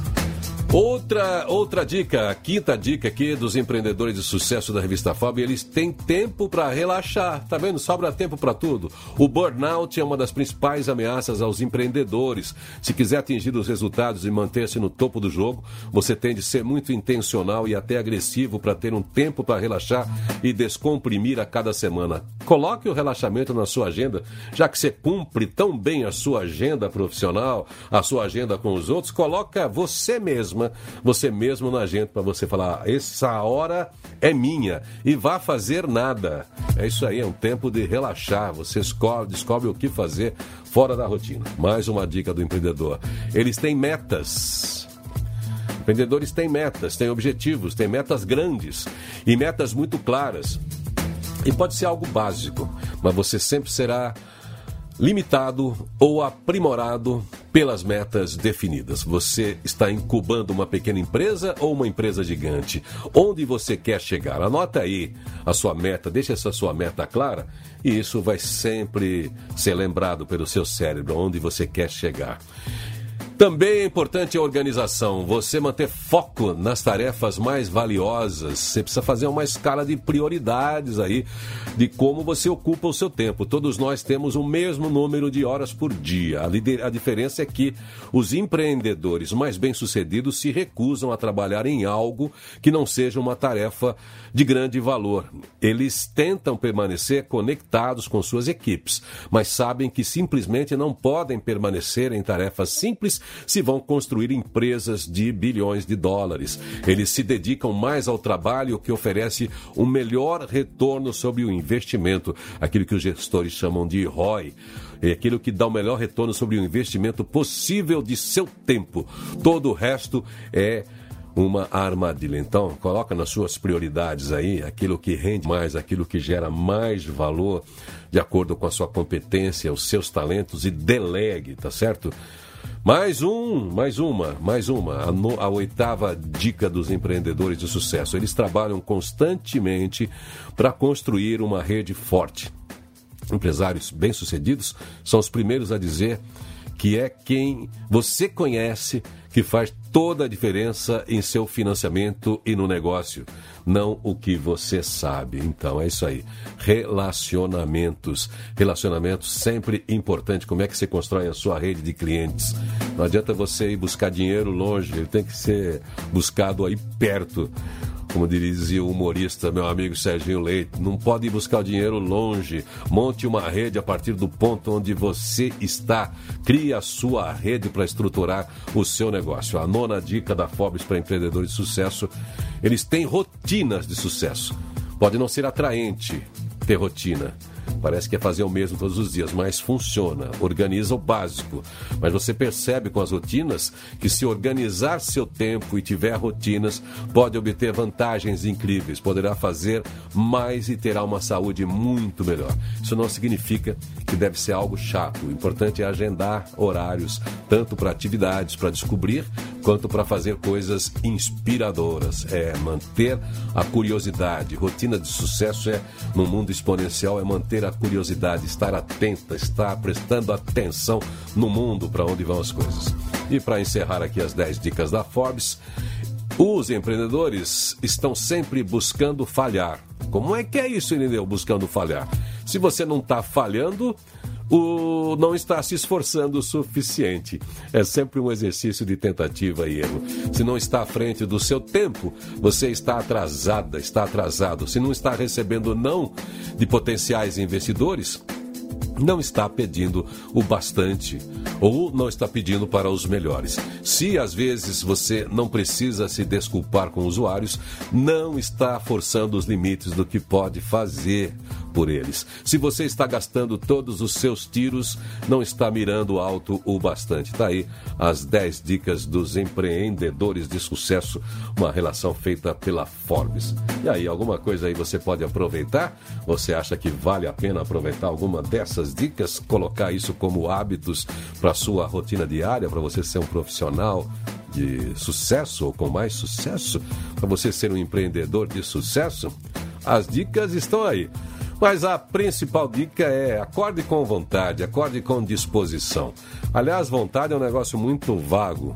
Outra, outra dica, a quinta dica aqui dos empreendedores de sucesso da revista Forbes: eles têm tempo para relaxar, tá vendo? Sobra tempo para tudo. O burnout é uma das principais ameaças aos empreendedores. Se quiser atingir os resultados e manter-se no topo do jogo, você tem de ser muito intencional e até agressivo para ter um tempo para relaxar e descomprimir a cada semana. Coloque o relaxamento na sua agenda, já que você cumpre tão bem a sua agenda profissional, a sua agenda com os outros. Coloca você mesmo você mesmo na agenda para você falar: essa hora é minha, e vá fazer nada. É isso aí, é um tempo de relaxar. Você descobre, descobre o que fazer fora da rotina. Mais uma dica do empreendedor: eles têm metas. Empreendedores têm metas, têm objetivos, têm metas grandes e metas muito claras. E pode ser algo básico, mas você sempre será limitado ou aprimorado pelas metas definidas. Você está incubando uma pequena empresa ou uma empresa gigante? Onde você quer chegar? Anota aí a sua meta, deixa essa sua meta clara e isso vai sempre ser lembrado pelo seu cérebro, onde você quer chegar. Também é importante a organização, você manter foco nas tarefas mais valiosas. Você precisa fazer uma escala de prioridades aí, de como você ocupa o seu tempo. Todos nós temos o mesmo número de horas por dia. A diferença é que os empreendedores mais bem-sucedidos se recusam a trabalhar em algo que não seja uma tarefa de grande valor. Eles tentam permanecer conectados com suas equipes, mas sabem que simplesmente não podem permanecer em tarefas simples se vão construir empresas de bilhões de dólares. Eles se dedicam mais ao trabalho que oferece o melhor retorno sobre o investimento, aquilo que os gestores chamam de R O I. É aquilo que dá o melhor retorno sobre o investimento possível de seu tempo. Todo o resto é uma armadilha. Então, coloca nas suas prioridades aí aquilo que rende mais, aquilo que gera mais valor, de acordo com a sua competência, os seus talentos, e delegue, tá certo? Mais um, mais uma, mais uma, a, no, a oitava dica dos empreendedores de sucesso: eles trabalham constantemente para construir uma rede forte. Empresários bem-sucedidos são os primeiros a dizer que é quem você conhece que faz toda a diferença em seu financiamento e no negócio, não o que você sabe. Então é isso aí, relacionamentos, relacionamentos sempre importante. Como é que você constrói a sua rede de clientes? Não adianta você ir buscar dinheiro longe, ele tem que ser buscado aí perto. Como dizia o humorista, meu amigo Serginho Leite, não pode ir buscar o dinheiro longe. Monte uma rede a partir do ponto onde você está. Crie a sua rede para estruturar o seu negócio. A nona dica da Forbes para empreendedores de sucesso: eles têm rotinas de sucesso. Pode não ser atraente ter rotina, Parece que é fazer o mesmo todos os dias, mas funciona. Organiza o básico. Mas você percebe com as rotinas que se organizar seu tempo e tiver rotinas, pode obter vantagens incríveis. Poderá fazer mais e terá uma saúde muito melhor. Isso não significa que deve ser algo chato. O importante é agendar horários, tanto para atividades, para descobrir, quanto para fazer coisas inspiradoras. É manter a curiosidade. Rotina de sucesso é, no mundo exponencial, é manter a curiosidade, estar atenta, estar prestando atenção no mundo para onde vão as coisas. E para encerrar aqui as dez dicas da Forbes, os empreendedores estão sempre buscando falhar. Como é que é isso, Irineu, buscando falhar? Se você não está falhando, o não está se esforçando o suficiente. É sempre um exercício de tentativa e erro. Se não está à frente do seu tempo, você está atrasada, está atrasado. Se não está recebendo não de potenciais investidores, não está pedindo o bastante ou não está pedindo para os melhores. Se às vezes você não precisa se desculpar com usuários, não está forçando os limites do que pode fazer por eles. Se você está gastando todos os seus tiros, não está mirando alto o bastante. Está aí as dez dicas dos empreendedores de sucesso, uma relação feita pela Forbes. E aí, alguma coisa aí você pode aproveitar? Você acha que vale a pena aproveitar alguma dessas dicas? Colocar isso como hábitos para a sua rotina diária, para você ser um profissional de sucesso ou com mais sucesso? Para você ser um empreendedor de sucesso? As dicas estão aí. Mas a principal dica é acorde com vontade, acorde com disposição. Aliás, vontade é um negócio muito vago.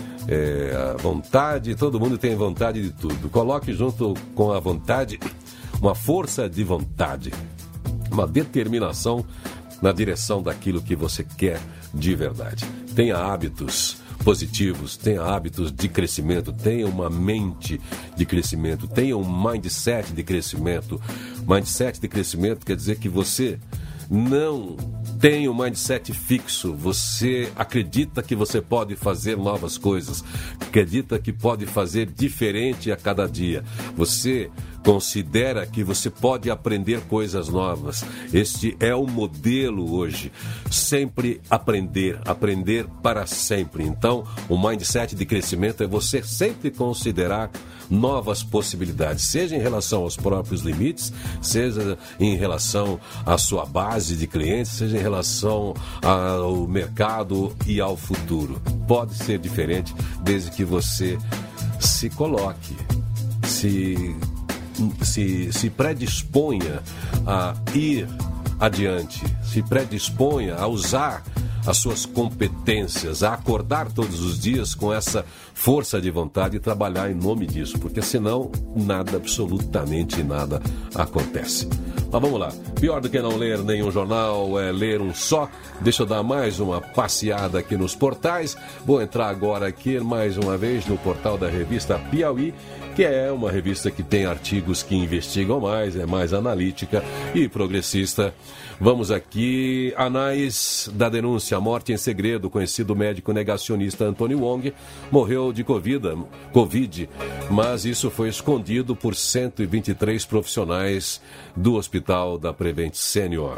É, a vontade, todo mundo tem vontade de tudo. Coloque junto com a vontade uma força de vontade, uma determinação na direção daquilo que você quer de verdade. Tenha hábitos positivos, tenha hábitos de crescimento, tenha uma mente de crescimento, tenha um mindset de crescimento. Mindset de crescimento quer dizer que você não tem um mindset fixo, você acredita que você pode fazer novas coisas, acredita que pode fazer diferente a cada dia, você considera que você pode aprender coisas novas. Este é o modelo hoje, sempre aprender, aprender para sempre. Então, o mindset de crescimento é você sempre considerar novas possibilidades, seja em relação aos próprios limites, seja em relação à sua base de clientes, seja em relação ao mercado e ao futuro. Pode ser diferente desde que você se coloque, se, se, se predisponha a ir adiante, se predisponha a usar as suas competências, a acordar todos os dias com essa força de vontade e trabalhar em nome disso, porque senão nada, absolutamente nada acontece. Mas vamos lá, pior do que não ler nenhum jornal é ler um só. Deixa eu dar mais uma passeada aqui nos portais. Vou entrar agora aqui mais uma vez no portal da revista Piauí, que é uma revista que tem artigos que investigam mais, é mais analítica e progressista. Vamos aqui, anais da denúncia, morte em segredo, conhecido médico negacionista Antônio Wong morreu de COVID, COVID, mas isso foi escondido por cento e vinte e três profissionais do Hospital da Prevent Senior.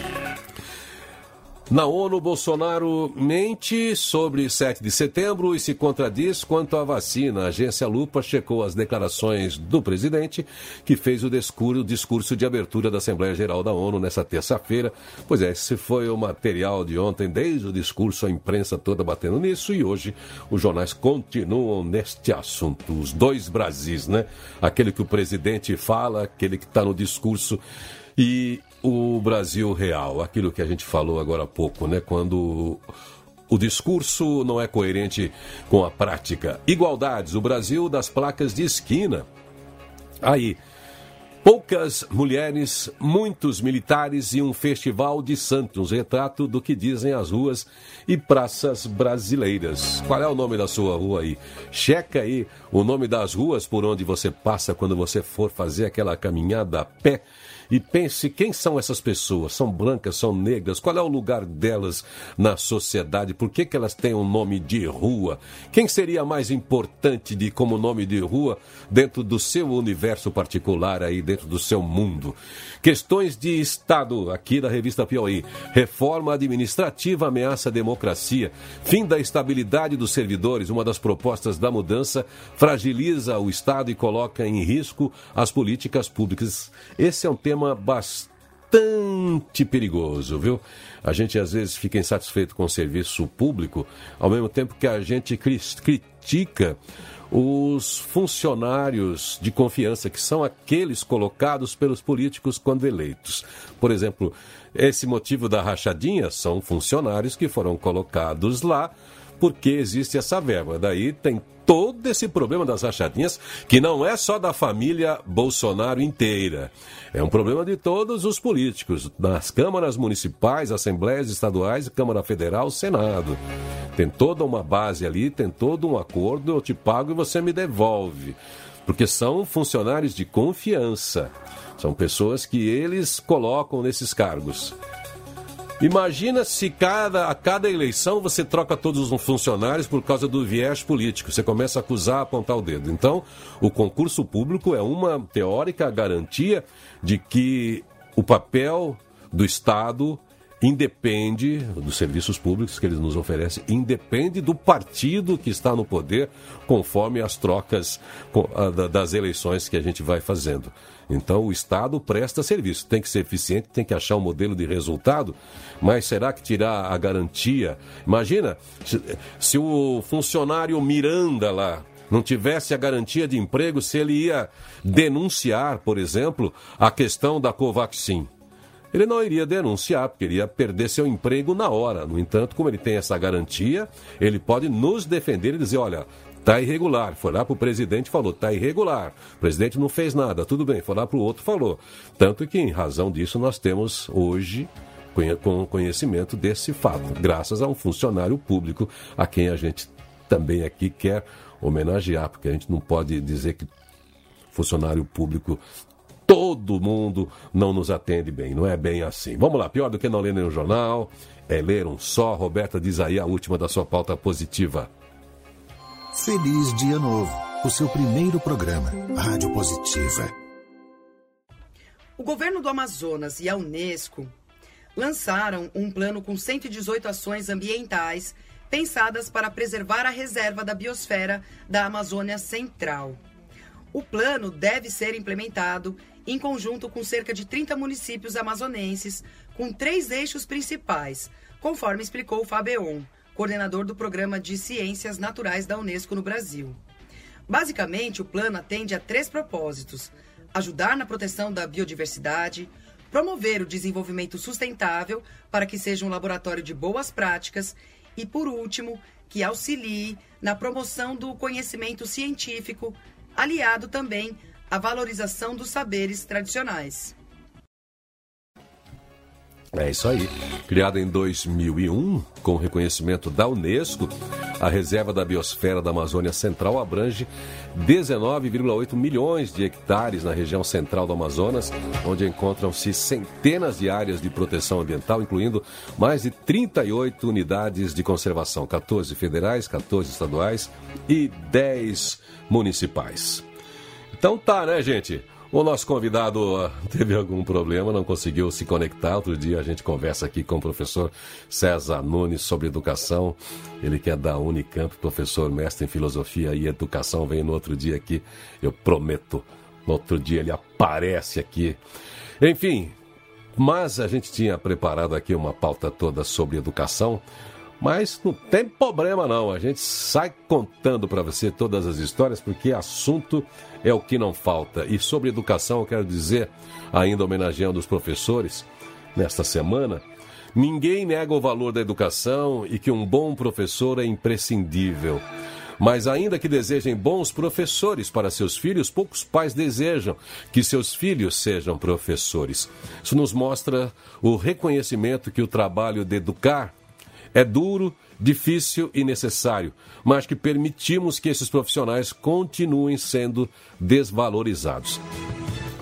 Na ONU, Bolsonaro mente sobre sete de setembro e se contradiz quanto à vacina. A agência Lupa checou as declarações do presidente, que fez o discurso, o discurso de abertura da Assembleia Geral da ONU nessa terça-feira. Pois é, esse foi o material de ontem, desde o discurso, a imprensa toda batendo nisso, e hoje os jornais continuam neste assunto. Os dois Brasis, né? Aquele que o presidente fala, aquele que está no discurso, e o Brasil real, aquilo que a gente falou agora há pouco, né? Quando o discurso não é coerente com a prática. Igualdades, o Brasil das placas de esquina. Aí, poucas mulheres, muitos militares e um festival de santos, retrato do que dizem as ruas e praças brasileiras. Qual é o nome da sua rua aí? Checa aí o nome das ruas por onde você passa quando você for fazer aquela caminhada a pé e pense quem são essas pessoas. São brancas, são negras? Qual é o lugar delas na sociedade? Por que que elas têm um nome de rua? Quem seria mais importante de como nome de rua dentro do seu universo particular, aí dentro do seu mundo? Questões de Estado, aqui da revista Piauí. Reforma administrativa ameaça a democracia. Fim da estabilidade dos servidores. Uma das propostas da mudança fragiliza o Estado e coloca em risco as políticas públicas. Esse é um tema bastante perigoso, viu? A gente às vezes fica insatisfeito com o serviço público, ao mesmo tempo que a gente critica os funcionários de confiança, que são aqueles colocados pelos políticos quando eleitos. Por exemplo, esse motivo da rachadinha são funcionários que foram colocados lá porque existe essa verba. Daí tem todo esse problema das rachadinhas, que não é só da família Bolsonaro inteira. É um problema de todos os políticos, nas câmaras municipais, assembleias estaduais, Câmara Federal, Senado. Tem toda uma base ali, tem todo um acordo, eu te pago e você me devolve. Porque são funcionários de confiança. São pessoas que eles colocam nesses cargos. Imagina se cada, a cada eleição você troca todos os funcionários por causa do viés político. Você começa a acusar, apontar o dedo. Então, o concurso público é uma teórica garantia de que o papel do Estado independe, dos serviços públicos que eles nos oferecem, independe do partido que está no poder, conforme as trocas das eleições que a gente vai fazendo. Então, o Estado presta serviço, tem que ser eficiente, tem que achar um modelo de resultado, mas será que tirar a garantia? Imagina, se, se o funcionário Miranda lá não tivesse a garantia de emprego, se ele ia denunciar, por exemplo, a questão da Covaxin. Ele não iria denunciar, porque ele ia perder seu emprego na hora. No entanto, como ele tem essa garantia, ele pode nos defender e dizer, olha, está irregular. Foi lá para o presidente e falou, está irregular. O presidente não fez nada, tudo bem. Foi lá para o outro e falou. Tanto que, em razão disso, nós temos hoje com conhecimento desse fato, graças a um funcionário público a quem a gente também aqui quer homenagear, porque a gente não pode dizer que funcionário público, todo mundo não nos atende bem, não é bem assim. Vamos lá, pior do que não ler nenhum jornal, é ler um só. Roberta diz aí a última da sua pauta positiva. Feliz Dia Novo, o seu primeiro programa, Rádio Positiva. O governo do Amazonas e a Unesco lançaram um plano com cento e dezoito ações ambientais pensadas para preservar a reserva da biosfera da Amazônia Central. O plano deve ser implementado em conjunto com cerca de trinta municípios amazonenses, com três eixos principais, conforme explicou o Fabeon, coordenador do Programa de Ciências Naturais da Unesco no Brasil. Basicamente, o plano atende a três propósitos: ajudar na proteção da biodiversidade, promover o desenvolvimento sustentável para que seja um laboratório de boas práticas e, por último, que auxilie na promoção do conhecimento científico, aliado também à valorização dos saberes tradicionais. É isso aí. Criada em dois mil e um, com reconhecimento da Unesco, a reserva da biosfera da Amazônia Central abrange dezenove vírgula oito milhões de hectares na região central do Amazonas, onde encontram-se centenas de áreas de proteção ambiental, incluindo mais de trinta e oito unidades de conservação, quatorze federais, quatorze estaduais e dez municipais. Então tá, né, gente? O nosso convidado uh, teve algum problema, não conseguiu se conectar. Outro dia a gente conversa aqui com o professor César Nunes sobre educação. Ele que é da Unicamp, professor mestre em filosofia e educação. Vem no outro dia aqui, eu prometo. No outro dia ele aparece aqui. Enfim, mas a gente tinha preparado aqui uma pauta toda sobre educação. Mas não tem problema não, a gente sai contando para você todas as histórias, porque assunto é o que não falta. E sobre educação eu quero dizer, ainda homenageando os professores, nesta semana, ninguém nega o valor da educação e que um bom professor é imprescindível. Mas ainda que desejem bons professores para seus filhos, poucos pais desejam que seus filhos sejam professores. Isso nos mostra o reconhecimento que o trabalho de educar é duro, difícil e necessário, mas que permitimos que esses profissionais continuem sendo desvalorizados.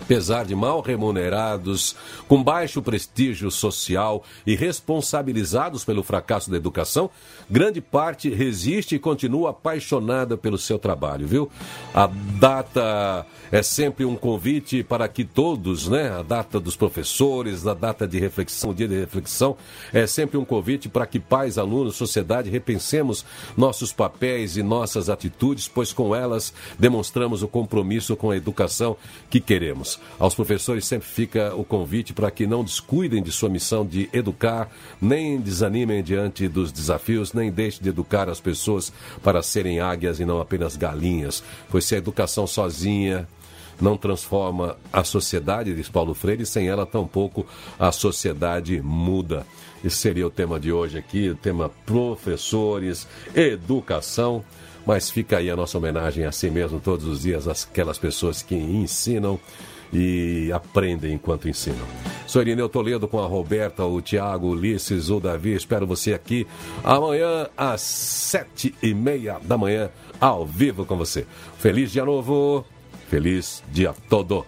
Apesar de mal remunerados, com baixo prestígio social e responsabilizados pelo fracasso da educação, grande parte resiste e continua apaixonada pelo seu trabalho, viu? A data é sempre um convite para que todos, né? A data dos professores, a data de reflexão, o dia de reflexão, é sempre um convite para que pais, alunos, sociedade, repensemos nossos papéis e nossas atitudes, pois com elas demonstramos o compromisso com a educação que queremos. Aos professores sempre fica o convite para que não descuidem de sua missão de educar, nem desanimem diante dos desafios, nem deixem de educar as pessoas para serem águias e não apenas galinhas, pois se a educação sozinha não transforma a sociedade, diz Paulo Freire, sem ela tampouco a sociedade muda. Esse seria o tema de hoje aqui, o tema professores, educação, mas fica aí a nossa homenagem a si mesmo todos os dias, aquelas pessoas que ensinam e aprendem enquanto ensinam. Sou Irineu Toledo com a Roberta, o Tiago, o Ulisses, o Davi. Espero você aqui amanhã às sete e meia da manhã, ao vivo com você. Feliz dia novo, feliz dia todo.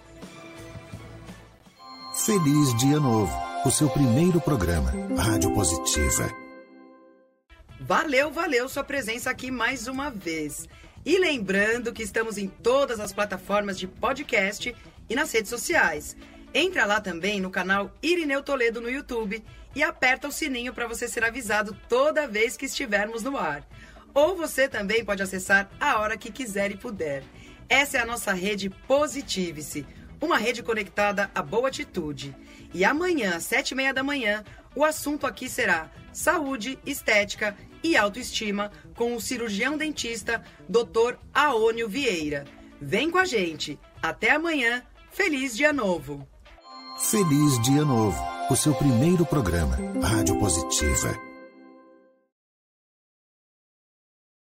Feliz Dia Novo, o seu primeiro programa, Rádio Positiva. Valeu, valeu sua presença aqui mais uma vez. E lembrando que estamos em todas as plataformas de podcast e nas redes sociais. Entra lá também no canal Irineu Toledo no YouTube e aperta o sininho para você ser avisado toda vez que estivermos no ar. Ou você também pode acessar a hora que quiser e puder. Essa é a nossa rede Positive-se, uma rede conectada à boa atitude. E amanhã, às sete e meia da manhã, o assunto aqui será saúde, estética e autoestima com o cirurgião dentista doutor Aônio Vieira. Vem com a gente. Até amanhã. Feliz Dia Novo. Feliz Dia Novo, o seu primeiro programa, Rádio Positiva.